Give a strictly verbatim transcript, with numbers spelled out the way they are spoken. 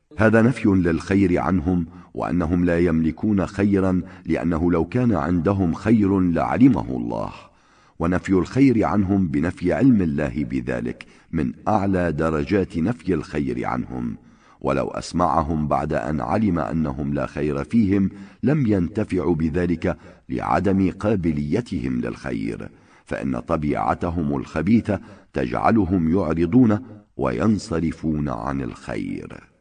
هذا نفي للخير عنهم، وأنهم لا يملكون خيرا، لأنه لو كان عندهم خير لعلمه الله، ونفي الخير عنهم بنفي علم الله بذلك من أعلى درجات نفي الخير عنهم. ولو أسمعهم بعد أن علم أنهم لا خير فيهم لم ينتفعوا بذلك لعدم قابليتهم للخير، فإن طبيعتهم الخبيثة تجعلهم يعرضون وينصرفون عن الخير.